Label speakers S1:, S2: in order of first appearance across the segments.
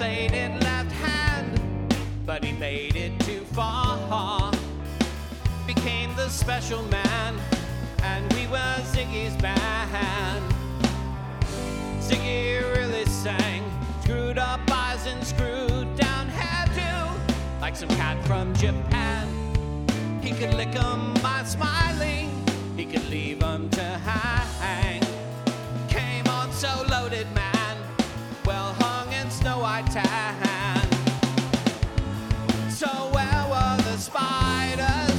S1: played it left hand, but he played it too far. Became the special man, and we were Ziggy's band. Ziggy really sang, screwed up eyes and screwed down hairdo, like some cat from Japan. He could lick 'em by smiling, he could leave 'em to hang. Came on so loaded, man, well hung in snow-white tan. So where were the spiders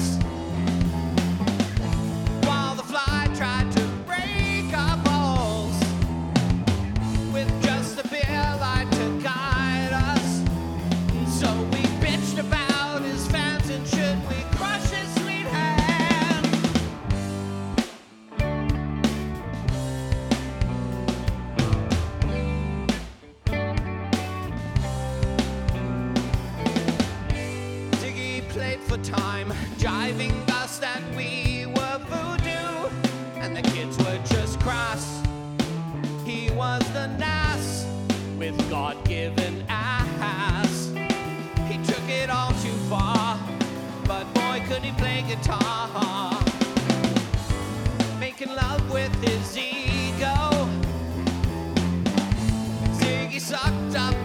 S1: while the fly tried to break our balls with just a beer light to guide us? So we bitched about his fans and should we crush his sweet hand? Ziggy played for time, jiving us that we were voodoo, and the kids were just crass. He was the NAS with God-given ass. He took it all too far, but boy could he play guitar. Making love with his ego, Ziggy sucked up